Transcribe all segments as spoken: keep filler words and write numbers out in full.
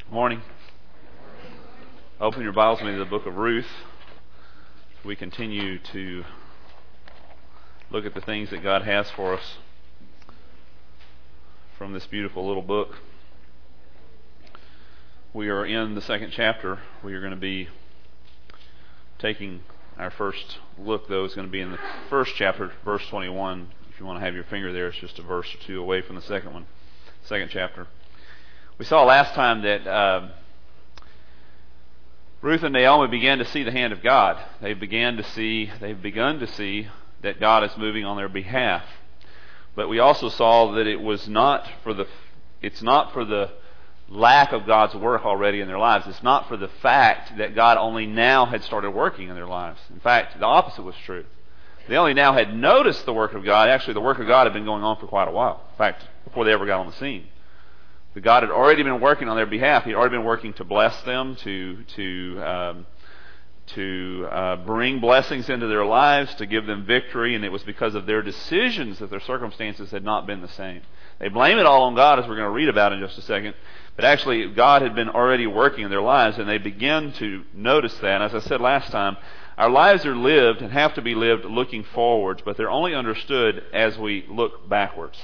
Morning. Open your Bibles with me to the book of Ruth. We continue to look at the things that God has for us from this beautiful little book. We are in the second chapter. We are going to be taking our first look, though, is going to be in the first chapter, verse twenty-one. If you want to have your finger there, it's just a verse or two away from the second one, second chapter. We saw last time that uh, Ruth and Naomi began to see the hand of God. They began to see, they've begun to see that God is moving on their behalf. But we also saw that it was not for the, it's not for the lack of God's work already in their lives. It's not for the fact that God only now had started working in their lives. In fact, the opposite was true. They only now had noticed the work of God. Actually, the work of God had been going on for quite a while. In fact, before they ever got on the scene. But God had already been working on their behalf. He had already been working to bless them, to to um, to uh, bring blessings into their lives, to give them victory, and it was because of their decisions that their circumstances had not been the same. They blame it all on God, as we're going to read about in just a second, but actually God had been already working in their lives, and they began to notice that. As I said last time, our lives are lived and have to be lived looking forwards, but they're only understood as we look backwards.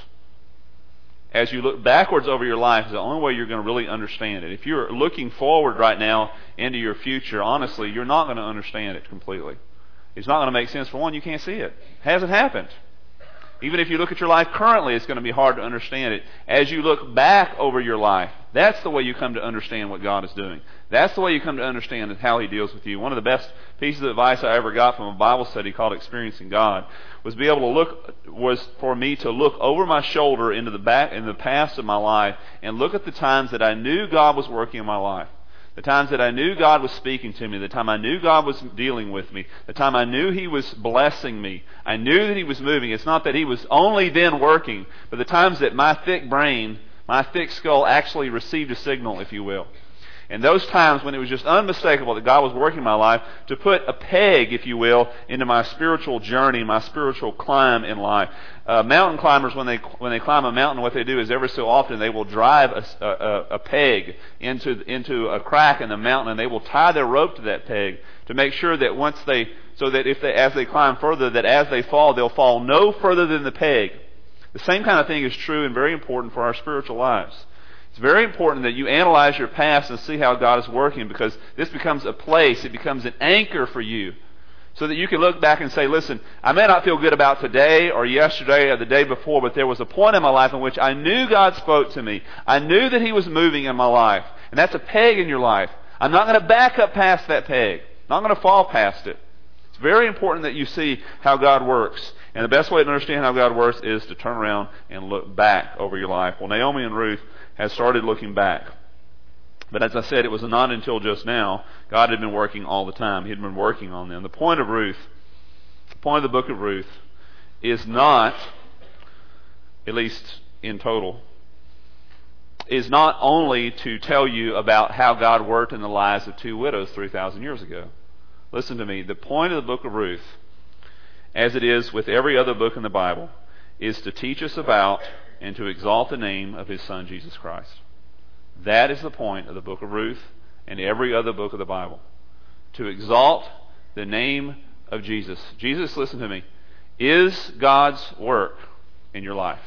As you look backwards over your life is the only way you're going to really understand it. If you're looking forward right now into your future, honestly, you're not going to understand it completely. It's not going to make sense. For one, you can't see it. It hasn't happened. Even if you look at your life currently, it's going to be hard to understand it. As you look back over your life, that's the way you come to understand what God is doing. That's the way you come to understand how He deals with you. One of the best pieces of advice I ever got from a Bible study called Experiencing God was be able to look was for me to look over my shoulder into the back in the past of my life and look at the times that I knew God was working in my life. The times that I knew God was speaking to me, the time I knew God was dealing with me, the time I knew He was blessing me, I knew that He was moving. It's not that He was only then working, but the times that my thick brain, my thick skull actually received a signal, if you will. And those times when it was just unmistakable that God was working in my life to put a peg, if you will, into my spiritual journey, my spiritual climb in life. Uh, mountain climbers, when they when they climb a mountain, what they do is every so often they will drive a, a, a peg into into a crack in the mountain, and they will tie their rope to that peg to make sure that once they, so that if they as they climb further, that as they fall, they'll fall no further than the peg. The same kind of thing is true and very important for our spiritual lives. It's very important that you analyze your past and see how God is working, because this becomes a place, it becomes an anchor for you, so that you can look back and say, listen, I may not feel good about today or yesterday or the day before, but there was a point in my life in which I knew God spoke to me. I knew that He was moving in my life. And that's a peg in your life. I'm not going to back up past that peg. I'm not going to fall past it. It's very important that you see how God works. And the best way to understand how God works is to turn around and look back over your life. Well, Naomi and Ruth has started looking back. But as I said, it was not until just now. God had been working all the time. He had been working on them. The point of Ruth, the point of the book of Ruth, is not, at least in total, is not only to tell you about how God worked in the lives of two widows three thousand years ago. Listen to me. The point of the book of Ruth, as it is with every other book in the Bible, is to teach us about and to exalt the name of His Son, Jesus Christ. That is the point of the book of Ruth and every other book of the Bible. To exalt the name of Jesus. Jesus, listen to me, is God's work in your life.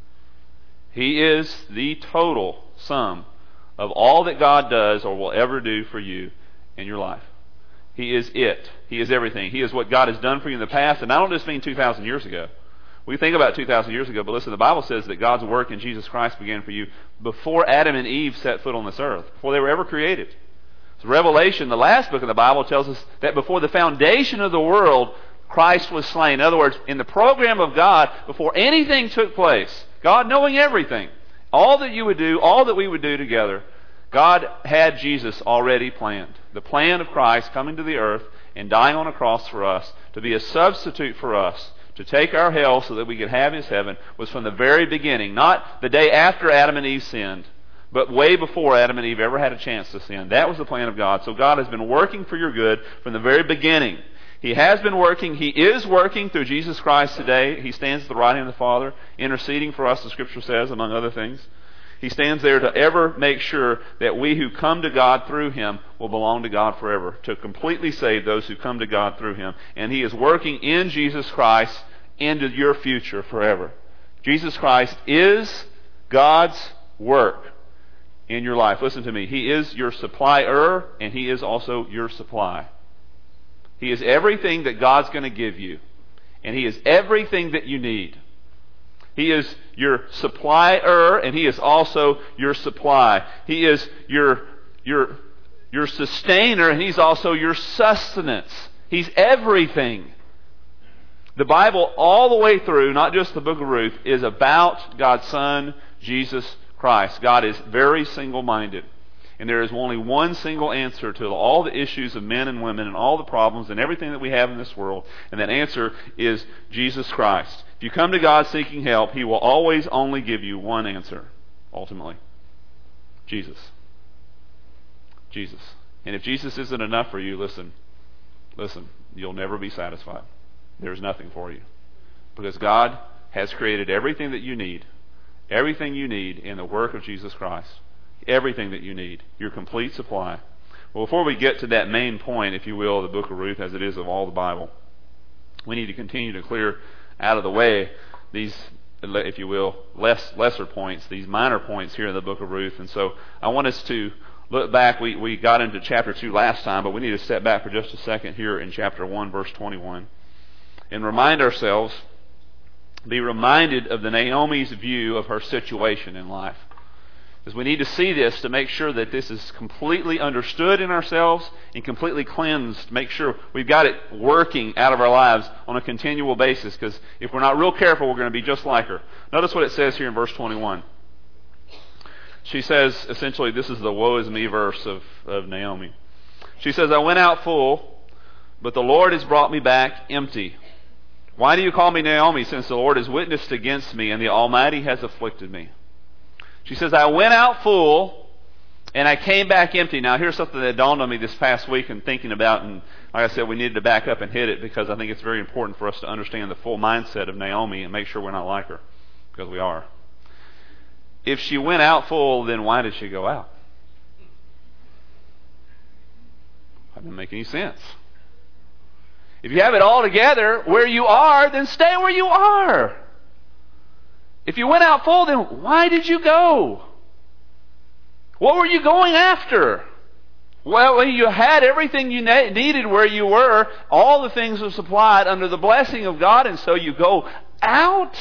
He is the total sum of all that God does or will ever do for you in your life. He is it. He is everything. He is what God has done for you in the past. And I don't just mean two thousand years ago. We think about two thousand years ago, but listen, the Bible says that God's work in Jesus Christ began for you before Adam and Eve set foot on this earth, before they were ever created. So Revelation, the last book of the Bible, tells us that before the foundation of the world, Christ was slain. In other words, in the program of God, before anything took place, God knowing everything, all that you would do, all that we would do together, God had Jesus already planned. The plan of Christ coming to the earth and dying on a cross for us to be a substitute for us, to take our hell so that we could have His heaven, was from the very beginning. Not the day after Adam and Eve sinned, but way before Adam and Eve ever had a chance to sin. That was the plan of God. So God has been working for your good from the very beginning. He has been working. He is working through Jesus Christ today. He stands at the right hand of the Father, interceding for us, the Scripture says, among other things. He stands there to ever make sure that we who come to God through Him will belong to God forever, to completely save those who come to God through Him. And He is working in Jesus Christ into your future forever. Jesus Christ is God's work in your life. Listen to me. He is your supplier, and He is also your supply. He is everything that God's going to give you, and He is everything that you need. He is your supplier, and He is also your supply. He is your, your, your sustainer, and He's also your sustenance. He's everything. The Bible, all the way through, not just the book of Ruth, is about God's Son, Jesus Christ. God is very single-minded. And there is only one single answer to all the issues of men and women and all the problems and everything that we have in this world. And that answer is Jesus Christ. If you come to God seeking help, He will always only give you one answer, ultimately. Jesus. Jesus. And if Jesus isn't enough for you, listen, listen, you'll never be satisfied. There's nothing for you. Because God has created everything that you need. Everything you need in the work of Jesus Christ. Everything that you need. Your complete supply. Well, before we get to that main point, if you will, of the book of Ruth, as it is of all the Bible, we need to continue to clear out of the way these, if you will, less lesser points, these minor points here in the book of Ruth. And so I want us to look back. We, we got into chapter two last time, but we need to step back for just a second here in chapter one, verse twenty-one, and remind ourselves, be reminded of the Naomi's view of her situation in life. Because we need to see this to make sure that this is completely understood in ourselves and completely cleansed. Make sure we've got it working out of our lives on a continual basis. Because if we're not real careful, we're going to be just like her. Notice what it says here in verse twenty-one. She says, essentially, this is the woe is me verse of, of Naomi. She says, I went out full, but the Lord has brought me back empty. Why do you call me Naomi, since the Lord has witnessed against me and the Almighty has afflicted me? She says, I went out full and I came back empty. Now, here's something that dawned on me this past week and thinking about, and like I said, we needed to back up and hit it because I think it's very important for us to understand the full mindset of Naomi and make sure we're not like her, because we are. If she went out full, then why did she go out? That doesn't make any sense. If you have it all together where you are, then stay where you are. If you went out full, then why did you go? What were you going after? Well, you had everything you needed where you were. All the things were supplied under the blessing of God, and so you go out?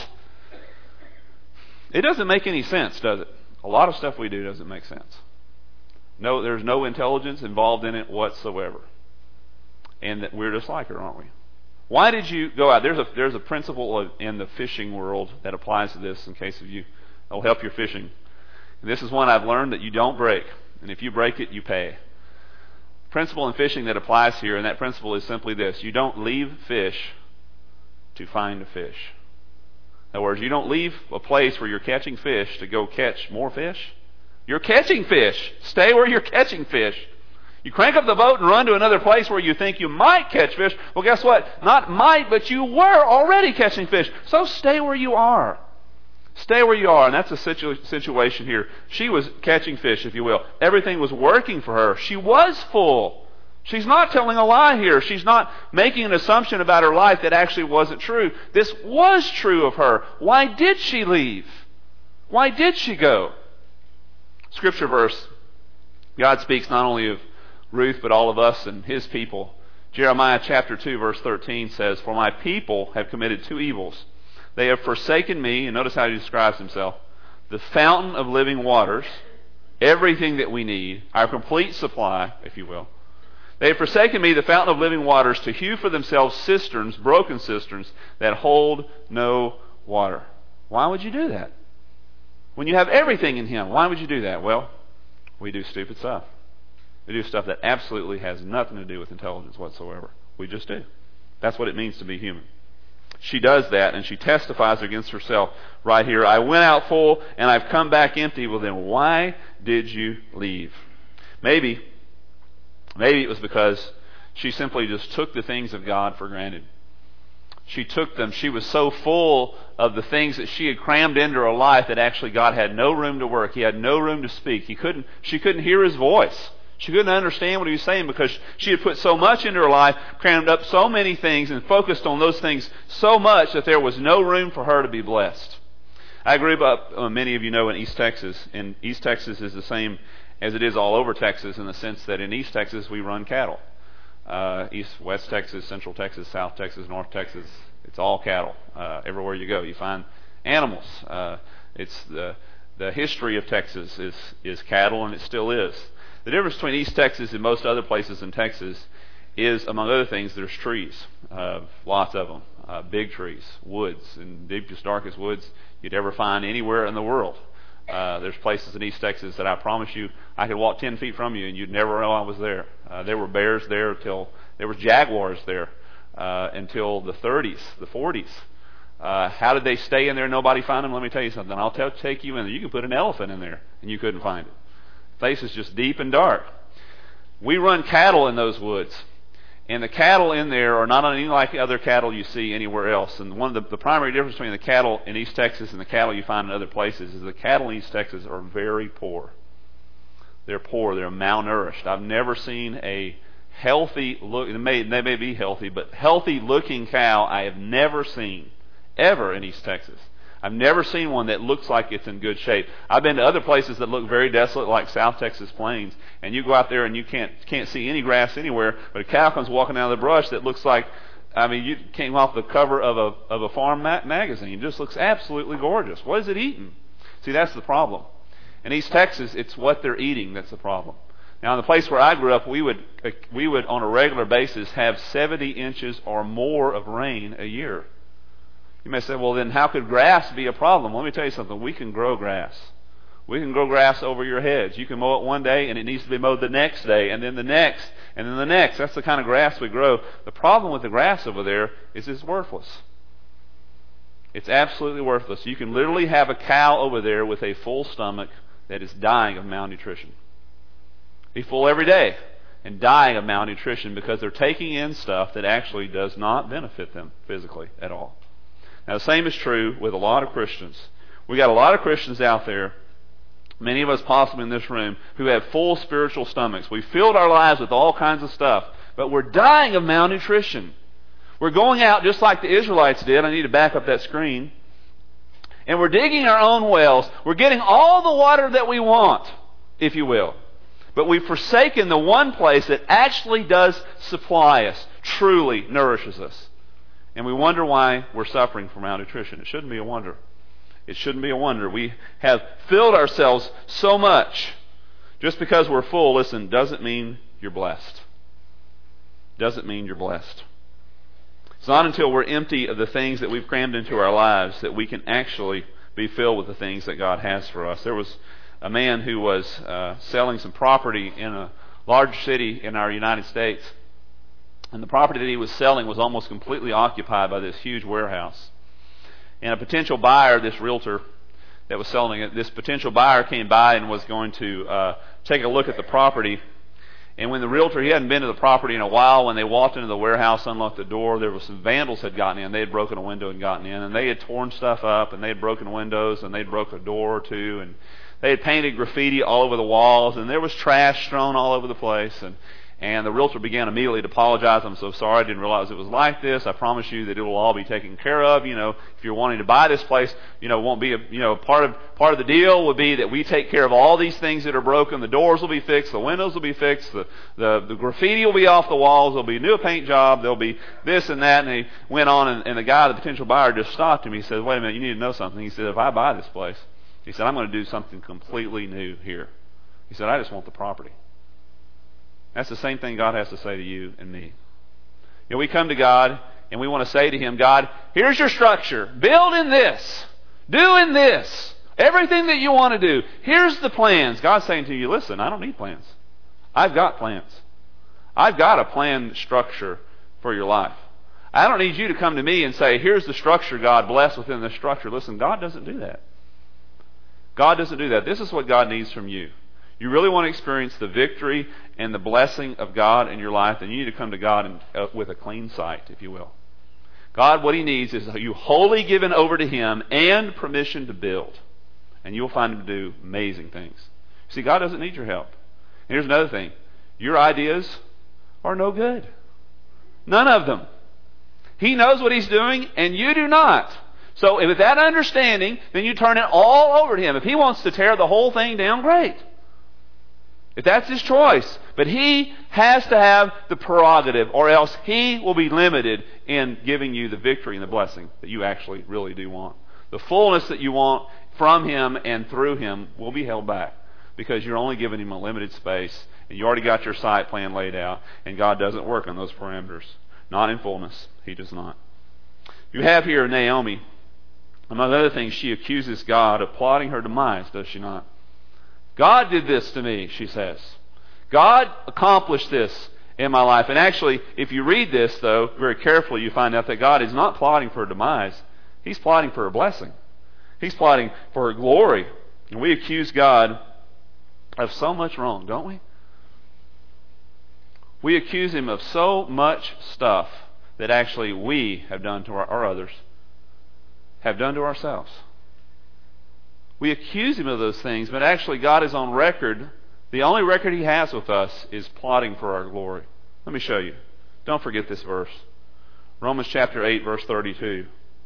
It doesn't make any sense, does it? A lot of stuff we do doesn't make sense. No, there's no intelligence involved in it whatsoever. And that we're just like her, aren't we? Why did you go out? There's a there's a principle in the fishing world that applies to this in case of you. It'll help your fishing. And this is one I've learned that you don't break. And if you break it, you pay. Principle in fishing that applies here, and that principle is simply this. You don't leave fish to find a fish. In other words, you don't leave a place where you're catching fish to go catch more fish. You're catching fish. Stay where you're catching fish. You crank up the boat and run to another place where you think you might catch fish. Well, guess what? Not might, but you were already catching fish. So stay where you are. Stay where you are. And that's the situ- situation here. She was catching fish, if you will. Everything was working for her. She was full. She's not telling a lie here. She's not making an assumption about her life that actually wasn't true. This was true of her. Why did she leave? Why did she go? Scripture verse. God speaks not only of Ruth, but all of us and His people. Jeremiah chapter two, verse thirteen says, For my people have committed two evils. They have forsaken me, and notice how He describes Himself, the fountain of living waters, everything that we need, our complete supply, if you will. They have forsaken me, the fountain of living waters, to hew for themselves cisterns, broken cisterns, that hold no water. Why would you do that? When you have everything in Him, why would you do that? Well, we do stupid stuff. We do stuff that absolutely has nothing to do with intelligence whatsoever. We just do. That's what it means to be human. She does that, and she testifies against herself right here. I went out full, and I've come back empty. Well, then why did you leave? Maybe, maybe it was because she simply just took the things of God for granted. She took them. She was so full of the things that she had crammed into her life that actually God had no room to work. He had no room to speak. He couldn't, she couldn't hear His voice. She couldn't understand what He was saying because she had put so much into her life, crammed up so many things, and focused on those things so much that there was no room for her to be blessed. I grew up, uh, many of you know, in East Texas. And East Texas is the same as it is all over Texas in the sense that in East Texas we run cattle. Uh, East, West Texas, Central Texas, South Texas, North Texas, it's all cattle. Uh, everywhere you go, you find animals. Uh, it's the the history of Texas is is cattle, and it still is. The difference between East Texas and most other places in Texas is, among other things, there's trees, uh, lots of them, uh, big trees, woods, and deepest, darkest woods you'd ever find anywhere in the world. Uh, there's places in East Texas that I promise you I could walk ten feet from you and you'd never know I was there. Uh, there were bears there till there were jaguars there uh, until the thirties, the forties. Uh, how did they stay in there and nobody find them? Let me tell you something. I'll tell, take you in there. You could put an elephant in there and you couldn't find it. The place is just deep and dark. We run cattle in those woods. And the cattle in there are not anything like the other cattle you see anywhere else. And one of the, the primary difference between the cattle in East Texas and the cattle you find in other places is the cattle in East Texas are very poor. They're poor. They're malnourished. I've never seen a healthy look. They may, they may be healthy, but healthy looking cow I have never seen ever in East Texas. I've never seen one that looks like it's in good shape. I've been to other places that look very desolate, like South Texas Plains, and you go out there and you can't can't see any grass anywhere, but a cow comes walking out of the brush that looks like, I mean, you came off the cover of a of a farm ma- magazine. It just looks absolutely gorgeous. What is it eating? See, that's the problem. In East Texas, it's what they're eating that's the problem. Now, in the place where I grew up, we would we would on a regular basis have seventy inches or more of rain a year. You may say, well, then how could grass be a problem? Let me tell you something. We can grow grass. We can grow grass over your heads. You can mow it one day, and it needs to be mowed the next day, and then the next, and then the next. That's the kind of grass we grow. The problem with the grass over there is it's worthless. It's absolutely worthless. You can literally have a cow over there with a full stomach that is dying of malnutrition. Be full every day and dying of malnutrition because they're taking in stuff that actually does not benefit them physically at all. Now, the same is true with a lot of Christians. We got a lot of Christians out there, many of us possibly in this room, who have full spiritual stomachs. We've filled our lives with all kinds of stuff, but we're dying of malnutrition. We're going out just like the Israelites did. I need to back up that screen. And we're digging our own wells. We're getting all the water that we want, if you will. But we've forsaken the one place that actually does supply us, truly nourishes us. And we wonder why we're suffering from malnutrition. It shouldn't be a wonder. It shouldn't be a wonder. We have filled ourselves so much. Just because we're full, listen, doesn't mean you're blessed. Doesn't mean you're blessed. It's not until we're empty of the things that we've crammed into our lives that we can actually be filled with the things that God has for us. There was a man who was uh, selling some property in a large city in our United States. And the property that he was selling was almost completely occupied by this huge warehouse. And a potential buyer, this realtor that was selling it, this potential buyer came by and was going to uh, take a look at the property. And when the realtor, he hadn't been to the property in a while, when they walked into the warehouse, unlocked the door, there were some vandals had gotten in. They had broken a window and gotten in. And they had torn stuff up, and they had broken windows, and they'd broke a door or two. And they had painted graffiti all over the walls, and there was trash strewn all over the place. And And the realtor began immediately to apologize. I'm so sorry, I didn't realize it was like this. I promise you that it will all be taken care of. You know, if you're wanting to buy this place, you know, won't be a, you know, part of part of the deal would be that we take care of all these things that are broken. The doors will be fixed, the windows will be fixed, the the, the graffiti will be off the walls. There'll be a new paint job. There'll be this and that. And he went on, and, and the guy, the potential buyer, just stopped him. He said, "Wait a minute, you need to know something." He said, "If I buy this place," he said, "I'm going to do something completely new here." He said, "I just want the property." That's the same thing God has to say to you and me. You know, we come to God and we want to say to Him, God, here's your structure. Build in this. Do in this. Everything that you want to do. Here's the plans. God's saying to you, listen, I don't need plans. I've got plans. I've got a planned structure for your life. I don't need you to come to me and say, here's the structure, God, bless within the structure. Listen, God doesn't do that. God doesn't do that. This is what God needs from you. You really want to experience the victory and the blessing of God in your life, then you need to come to God and, uh, with a clean sight, if you will. God, what He needs is you wholly given over to Him and permission to build. And you'll find Him do amazing things. See, God doesn't need your help. And here's another thing. Your ideas are no good. None of them. He knows what He's doing, and you do not. So with that understanding, then you turn it all over to Him. If He wants to tear the whole thing down, great. If that's His choice. But He has to have the prerogative, or else He will be limited in giving you the victory and the blessing that you actually really do want. The fullness that you want from Him and through Him will be held back, because you're only giving Him a limited space, and you already got your site plan laid out, and God doesn't work on those parameters. Not in fullness. He does not. You have here Naomi. Among other things, she accuses God of plotting her demise, does she not? God did this to me, she says. God accomplished this in my life. And actually, if you read this, though, very carefully, you find out that God is not plotting for her demise. He's plotting for her blessing. He's plotting for her glory. And we accuse God of so much wrong, don't we? We accuse Him of so much stuff that actually we have done to our, or others have done to ourselves. We accuse Him of those things, but actually God is on record. The only record He has with us is plotting for our glory. Let me show you. Don't forget this verse. Romans chapter eight, verse thirty-two.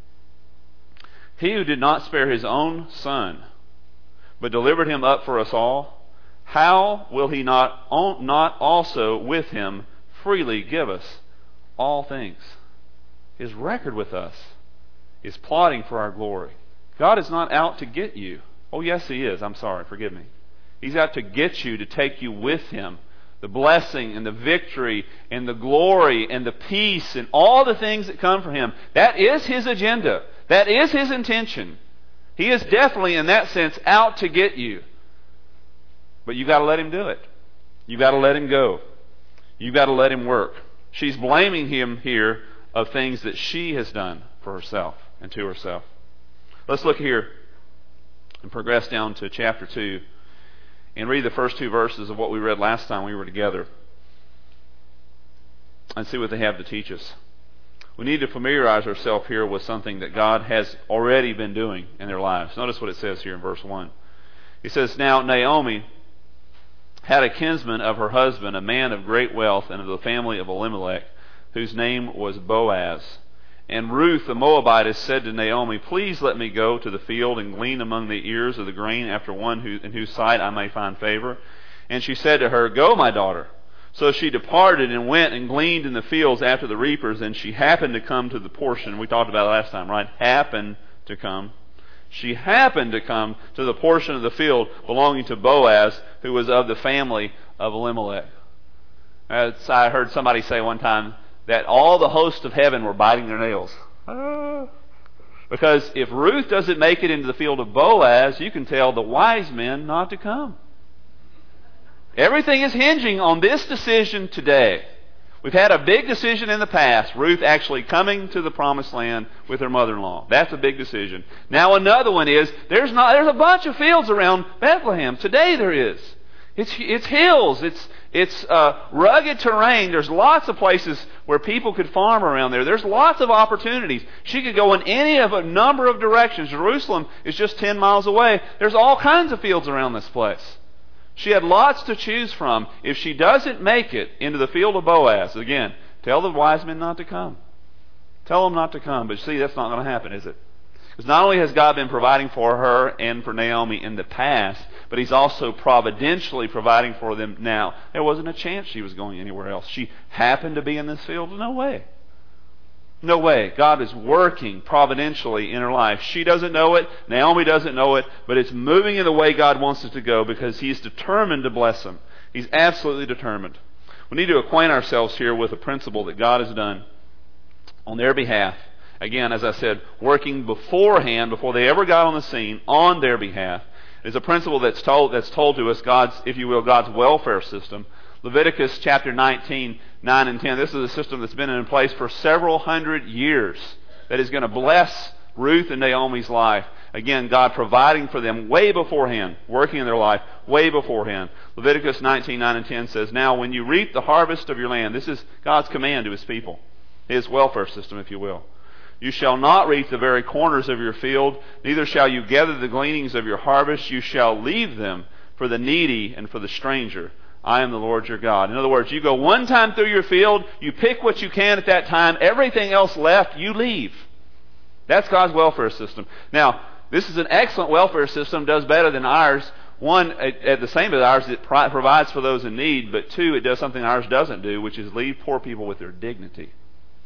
He who did not spare His own Son, but delivered Him up for us all, how will He not, not also with Him freely give us all things? His record with us is plotting for our glory. God is not out to get you. Oh, yes, He is. I'm sorry. Forgive me. He's out to get you, to take you with Him. The blessing and the victory and the glory and the peace and all the things that come from Him. That is His agenda. That is His intention. He is definitely, in that sense, out to get you. But you've got to let Him do it. You've got to let Him go. You've got to let Him work. She's blaming Him here of things that she has done for herself and to herself. Let's look here and progress down to chapter two and read the first two verses of what we read last time we were together and see what they have to teach us. We need to familiarize ourselves here with something that God has already been doing in their lives. Notice what it says here in verse one. He says, Now Naomi had a kinsman of her husband, a man of great wealth and of the family of Elimelech, whose name was Boaz. And Ruth the Moabitess said to Naomi, Please let me go to the field and glean among the ears of the grain after one who, in whose sight I may find favor. And she said to her, Go, my daughter. So she departed and went and gleaned in the fields after the reapers, and she happened to come to the portion we talked about last time, right? Happened to come. She happened to come to the portion of the field belonging to Boaz, who was of the family of Elimelech. As I heard somebody say one time, that all the hosts of heaven were biting their nails. Ah. Because if Ruth doesn't make it into the field of Boaz, you can tell the wise men not to come. Everything is hinging on this decision today. We've had a big decision in the past, Ruth actually coming to the promised land with her mother-in-law. That's a big decision. Now another one is, there's not there's a bunch of fields around Bethlehem. Today there is. It's it's hills. It's it's uh, rugged terrain. There's lots of places where people could farm around there. There's lots of opportunities. She could go in any of a number of directions. Jerusalem is just ten miles away. There's all kinds of fields around this place. She had lots to choose from. If she doesn't make it into the field of Boaz, again, tell the wise men not to come. Tell them not to come. But see, that's not going to happen, is it? Because not only has God been providing for her and for Naomi in the past, but He's also providentially providing for them now. There wasn't a chance she was going anywhere else. She happened to be in this field. No way. No way. God is working providentially in her life. She doesn't know it. Naomi doesn't know it. But it's moving in the way God wants it to go because He's determined to bless them. He's absolutely determined. We need to acquaint ourselves here with a principle that God has done on their behalf. Again, as I said, working beforehand, before they ever got on the scene, on their behalf. It's a principle that's told, that's told to us, God's, if you will, God's welfare system. Leviticus chapter nineteen, nine and ten. This is a system that's been in place for several hundred years that is going to bless Ruth and Naomi's life. Again, God providing for them way beforehand, working in their life way beforehand. Leviticus nineteen, nine and ten says, Now when you reap the harvest of your land, this is God's command to His people, His welfare system, if you will. You shall not reap the very corners of your field, neither shall you gather the gleanings of your harvest. You shall leave them for the needy and for the stranger. I am the Lord your God. In other words, you go one time through your field, you pick what you can at that time, everything else left, you leave. That's God's welfare system. Now, this is an excellent welfare system, does better than ours. One, at, at the same as ours, it pro- provides for those in need, but two, it does something ours doesn't do, which is leave poor people with their dignity.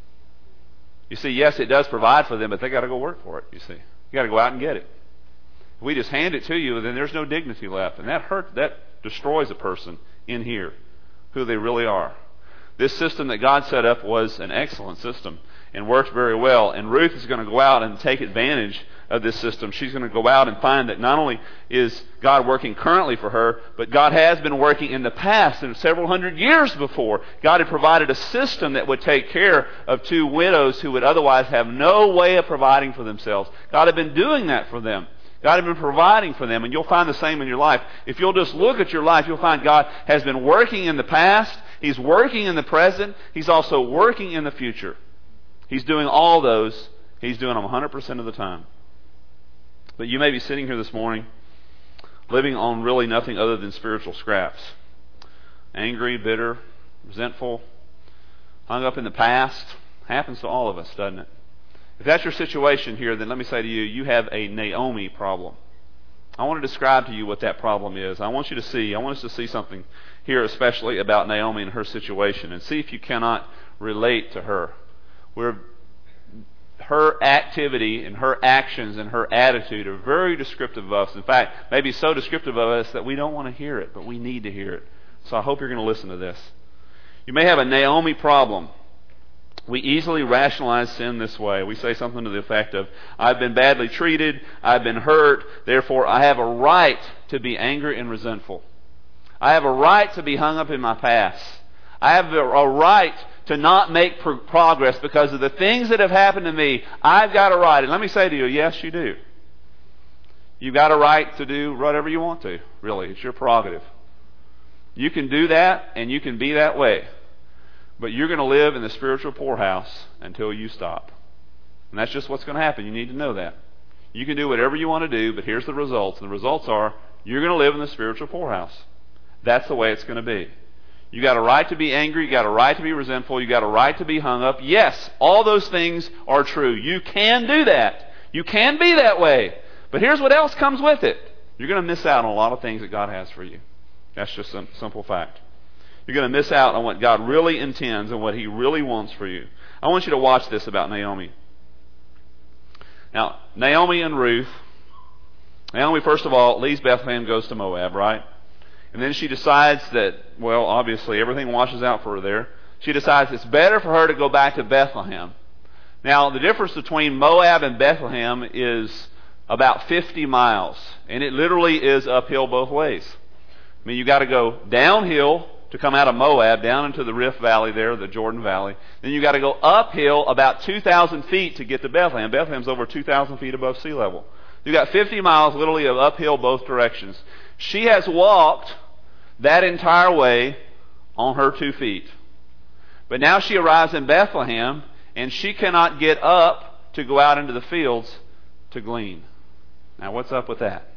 You see, yes, it does provide for them, but they got to go work for it, you see. You got to go out and get it. If we just hand it to you, then there's no dignity left, and that hurts, that destroys a person in here, who they really are. This system that God set up was an excellent system and worked very well, and Ruth is going to go out and take advantage of this system. She's going to go out and find that not only is God working currently for her, but God has been working in the past and several hundred years before. God had provided a system that would take care of two widows who would otherwise have no way of providing for themselves. God had been doing that for them. God had been providing for them, and you'll find the same in your life. If you'll just look at your life, you'll find God has been working in the past, He's working in the present, He's also working in the future. He's doing all those. He's doing them one hundred percent of the time. But you may be sitting here this morning living on really nothing other than spiritual scraps. Angry, bitter, resentful, hung up in the past. Happens to all of us, doesn't it? If that's your situation here, then let me say to you, you have a Naomi problem. I want to describe to you what that problem is. I want you to see, I want us to see something here especially about Naomi and her situation, and see if you cannot relate to her. Where her activity and her actions and her attitude are very descriptive of us. In fact, maybe so descriptive of us that we don't want to hear it, but we need to hear it. So I hope you're going to listen to this. You may have a Naomi problem. We easily rationalize sin this way. We say something to the effect of, I've been badly treated, I've been hurt, therefore I have a right to be angry and resentful. I have a right to be hung up in my past. I have a right to not make pro- progress because of the things that have happened to me. I've got a right. And let me say to you, yes, you do. You've got a right to do whatever you want to, really. It's your prerogative. You can do that, and you can be that way. But you're going to live in the spiritual poorhouse until you stop. And that's just what's going to happen. You need to know that. You can do whatever you want to do, but here's the results. And the results are, you're going to live in the spiritual poorhouse. That's the way it's going to be. You got a right to be angry, you got a right to be resentful, you got a right to be hung up. Yes, all those things are true. You can do that. You can be that way. But here's what else comes with it. You're going to miss out on a lot of things that God has for you. That's just a simple fact. You're going to miss out on what God really intends and what He really wants for you. I want you to watch this about Naomi. Now, Naomi and Ruth. Naomi, first of all, leaves Bethlehem, goes to Moab, right? And then she decides that, well, obviously everything washes out for her there. She decides it's better for her to go back to Bethlehem. Now, the difference between Moab and Bethlehem is about fifty miles. And it literally is uphill both ways. I mean, you got to go downhill to come out of Moab, down into the Rift Valley there, the Jordan Valley. Then you got to go uphill about two thousand feet to get to Bethlehem. Bethlehem's over two thousand feet above sea level. You got fifty miles literally of uphill both directions. She has walked that entire way on her two feet. But now she arrives in Bethlehem, and she cannot get up to go out into the fields to glean. Now, what's up with that?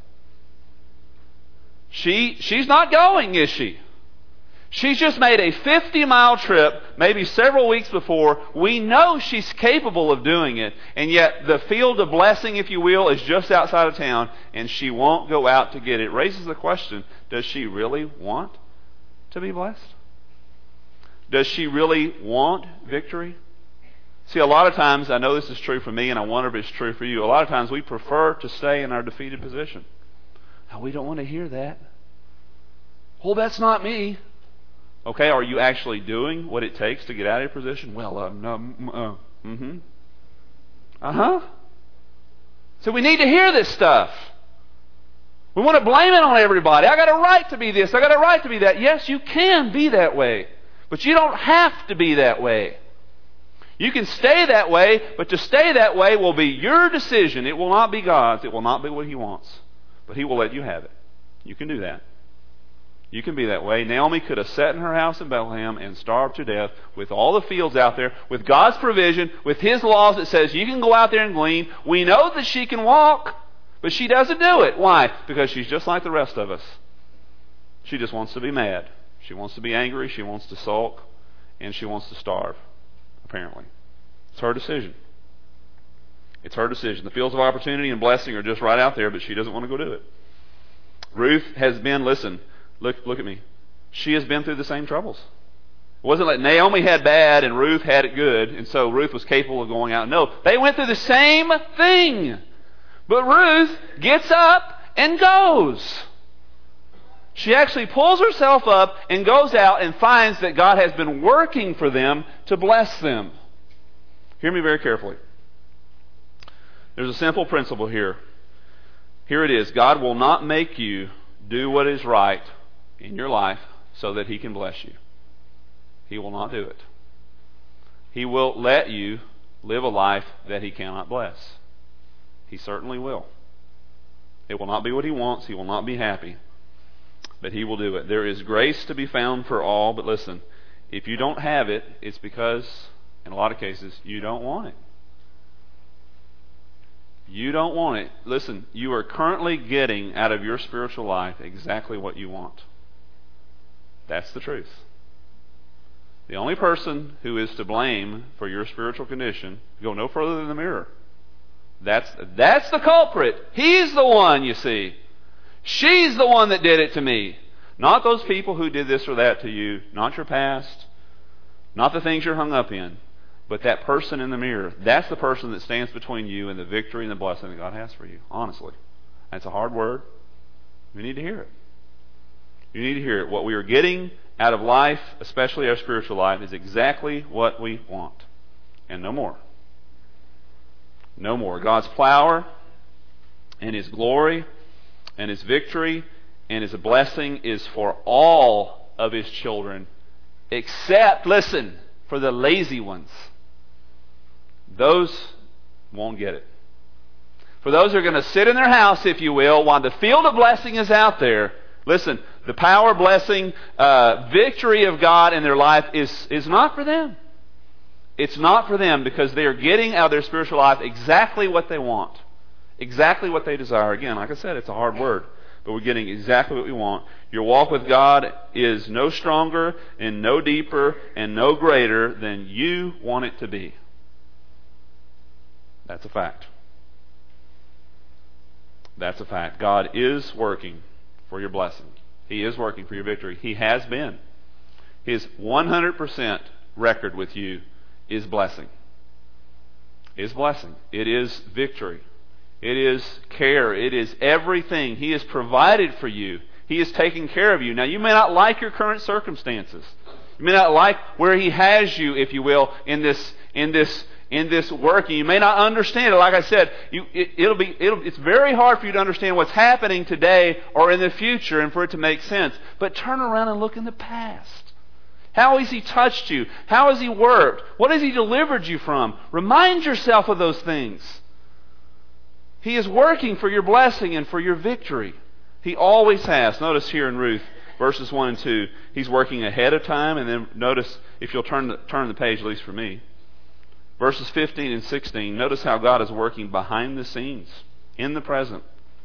She she's not going, is she? She's just made a fifty-mile trip, maybe several weeks before. We know she's capable of doing it, and yet the field of blessing, if you will, is just outside of town, and she won't go out to get it. It raises the question, does she really want to be blessed? Does she really want victory? See, a lot of times, I know this is true for me, and I wonder if it's true for you, a lot of times we prefer to stay in our defeated position. Now, we don't want to hear that. Well, that's not me. Okay, are you actually doing what it takes to get out of your position? Well, uh, no, uh, mm-hmm. Uh-huh. So we need to hear this stuff. We want to blame it on everybody. I got a right to be this. I got a right to be that. Yes, you can be that way. But you don't have to be that way. You can stay that way, but to stay that way will be your decision. It will not be God's. It will not be what He wants. But He will let you have it. You can do that. You can be that way. Naomi could have sat in her house in Bethlehem and starved to death with all the fields out there, with God's provision, with His laws that says you can go out there and glean. We know that she can walk, but she doesn't do it. Why? Because she's just like the rest of us. She just wants to be mad. She wants to be angry. She wants to sulk. And she wants to starve, apparently. It's her decision. It's her decision. The fields of opportunity and blessing are just right out there, but she doesn't want to go do it. Ruth has been, listen, look, look at me. She has been through the same troubles. It wasn't like Naomi had bad and Ruth had it good, and so Ruth was capable of going out. No, they went through the same thing. But Ruth gets up and goes. She actually pulls herself up and goes out and finds that God has been working for them to bless them. Hear me very carefully. There's a simple principle here. Here it is. God will not make you do what is right in your life so that He can bless you. He will not do it. He will let you live a life that He cannot bless. He certainly will. It will not be what He wants. He will not be happy. But He will do it. There is grace to be found for all, but listen, if you don't have it, it's because, in a lot of cases, you don't want it. You don't want it. Listen, you are currently getting out of your spiritual life exactly what you want. That's the truth. The only person who is to blame for your spiritual condition, go no further than the mirror. That's, that's the culprit. He's the one, you see. She's the one that did it to me. Not those people who did this or that to you. Not your past. Not the things you're hung up in. But that person in the mirror. That's the person that stands between you and the victory and the blessing that God has for you. Honestly. That's a hard word. You need to hear it. You need to hear it. What we are getting out of life, especially our spiritual life, is exactly what we want. And no more. No more. God's power and His glory and His victory and His blessing is for all of His children, except, listen, for the lazy ones. Those won't get it. For those who are going to sit in their house, if you will, while the field of blessing is out there, listen, the power, blessing, uh, victory of God in their life is, is not for them. It's not for them because they are getting out of their spiritual life exactly what they want. Exactly what they desire. Again, like I said, it's a hard word, but we're getting exactly what we want. Your walk with God is no stronger and no deeper and no greater than you want it to be. That's a fact. That's a fact. God is working for your blessing. He is working for your victory. He has been. His one hundred percent record with you is blessing. Is blessing. It is victory. It is care. It is everything. He has provided for you. He is taking care of you. Now, you may not like your current circumstances. You may not like where He has you, if you will, in this in this in this working. You may not understand it. Like I said, you, it, it'll be it'll, it's very hard for you to understand what's happening today or in the future, and for it to make sense. But turn around and look in the past. How has He touched you? How has He worked? What has He delivered you from? Remind yourself of those things. He is working for your blessing and for your victory. He always has. Notice here in Ruth, verses one and two, He's working ahead of time. And then notice, if you'll turn the, turn the page, at least for me, verses fifteen and sixteen, notice how God is working behind the scenes, in the present.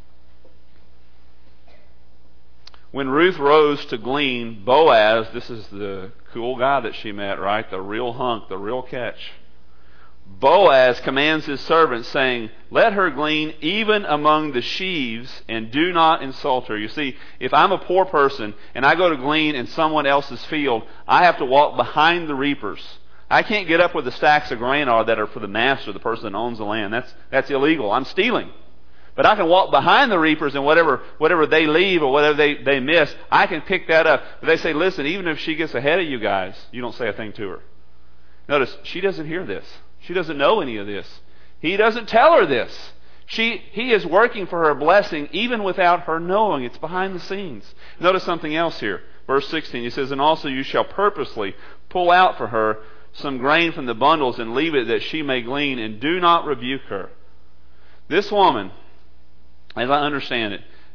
When Ruth rose to glean, Boaz, this is the cool guy that she met, right? The real hunk, the real catch. Boaz commands his servant, saying, "Let her glean even among the sheaves, and do not insult her." You see, if I'm a poor person and I go to glean in someone else's field, I have to walk behind the reapers. I can't get up where the stacks of grain are that are for the master, the person that owns the land. That's that's illegal. I'm stealing. But I can walk behind the reapers, and whatever whatever they leave or whatever they, they miss, I can pick that up. But they say, listen, even if she gets ahead of you guys, you don't say a thing to her. Notice, she doesn't hear this. She doesn't know any of this. He doesn't tell her this. She, he is working for her blessing even without her knowing. It's behind the scenes. Notice something else here. Verse sixteen, he says, "And also you shall purposely pull out for her some grain from the bundles and leave it that she may glean, and do not rebuke her." This woman, as I understand it,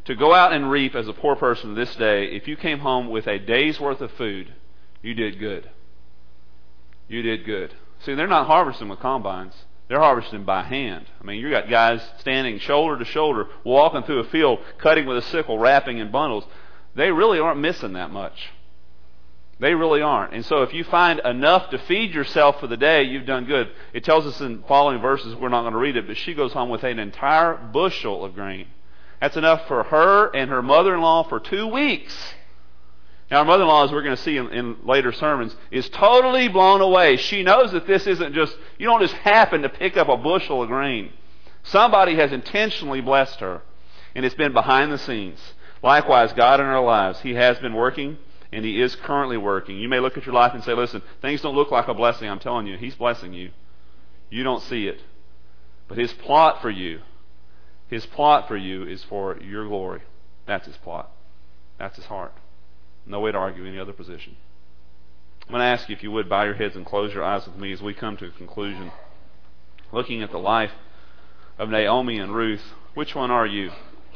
to go out and reap as a poor person this day, if you came home with a day's worth of food, you did good. You did good. See, they're not harvesting with combines. They're harvesting by hand. I mean, you got guys standing shoulder to shoulder, walking through a field, cutting with a sickle, wrapping in bundles. They really aren't missing that much. They really aren't. And so if you find enough to feed yourself for the day, you've done good. It tells us in following verses, we're not going to read it, but she goes home with an entire bushel of grain. That's enough for her and her mother-in-law for two weeks. Now, our mother-in-law, as we're going to see in, in later sermons, is totally blown away. She knows that this isn't just, you don't just happen to pick up a bushel of grain. Somebody has intentionally blessed her, and it's been behind the scenes. Likewise, God in our lives, He has been working, and He is currently working. You may look at your life and say, listen, things don't look like a blessing. I'm telling you, He's blessing you. You don't see it. But His plot for you, His plot for you is for your glory. That's His plot. That's His heart. No way to argue any other position. I'm going to ask you, if you would, bow your heads and close your eyes with me as we come to a conclusion. Looking at the life of Naomi and Ruth, which one are you?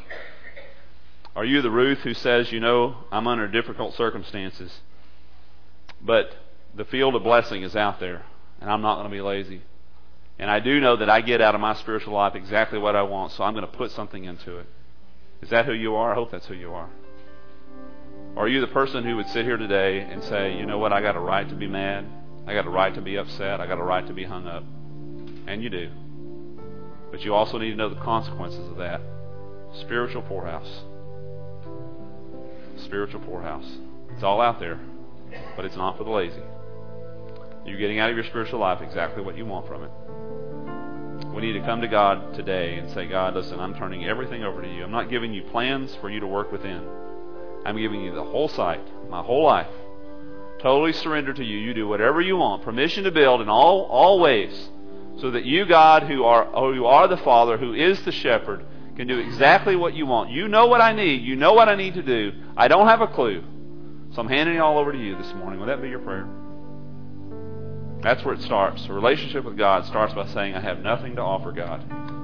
Are you the Ruth who says, you know, I'm under difficult circumstances, but the field of blessing is out there, and I'm not going to be lazy. And I do know that I get out of my spiritual life exactly what I want, so I'm going to put something into it. Is that who you are? I hope that's who you are. Or are you the person who would sit here today and say, you know what, I got a right to be mad, I got a right to be upset, I got a right to be hung up? And you do. But you also need to know the consequences of that. Spiritual poorhouse. Spiritual poorhouse. It's all out there, but it's not for the lazy. You're getting out of your spiritual life exactly what you want from it. We need to come to God today and say, God, listen, I'm turning everything over to you. I'm not giving you plans for you to work within. I'm giving you the whole site, my whole life. Totally surrender to you. You do whatever you want. Permission to build in all, all ways, so that you, God, who are, who are the Father, who is the shepherd, can do exactly what you want. You know what I need. You know what I need to do. I don't have a clue. So I'm handing it all over to you this morning. Will that be your prayer? That's where it starts. A relationship with God starts by saying, I have nothing to offer God.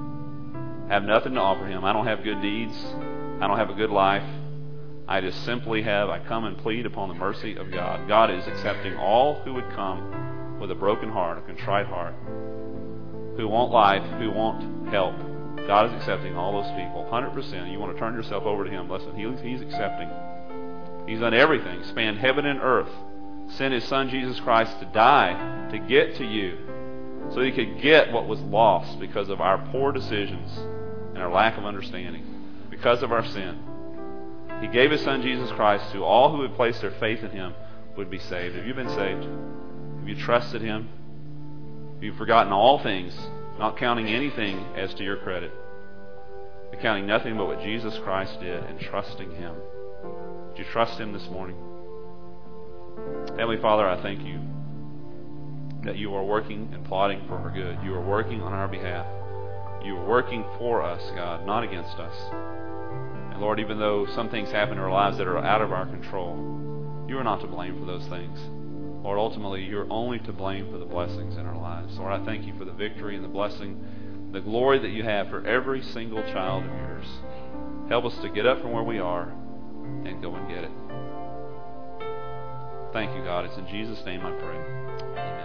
I have nothing to offer Him. I don't have good deeds. I don't have a good life. I just simply have, I come and plead upon the mercy of God. God is accepting all who would come with a broken heart, a contrite heart, who want life, who want help. God is accepting all those people, one hundred percent. You want to turn yourself over to Him. Listen, he, He's accepting. He's done everything, spanned heaven and earth, sent His Son Jesus Christ to die, to get to you, so He could get what was lost because of our poor decisions and our lack of understanding, because of our sin. He gave His Son Jesus Christ to all who would place their faith in Him would be saved. Have you been saved? Have you trusted Him? Have you forgotten all things, not counting anything as to your credit, accounting nothing but what Jesus Christ did and trusting Him? Did you trust Him this morning? Heavenly Father, I thank you that you are working and plotting for our good. You are working on our behalf. You are working for us, God, not against us. And Lord, even though some things happen in our lives that are out of our control, you are not to blame for those things. Lord, ultimately, you're only to blame for the blessings in our lives. Lord, I thank you for the victory and the blessing, the glory that you have for every single child of yours. Help us to get up from where we are and go and get it. Thank you, God. It's in Jesus' name I pray. Amen.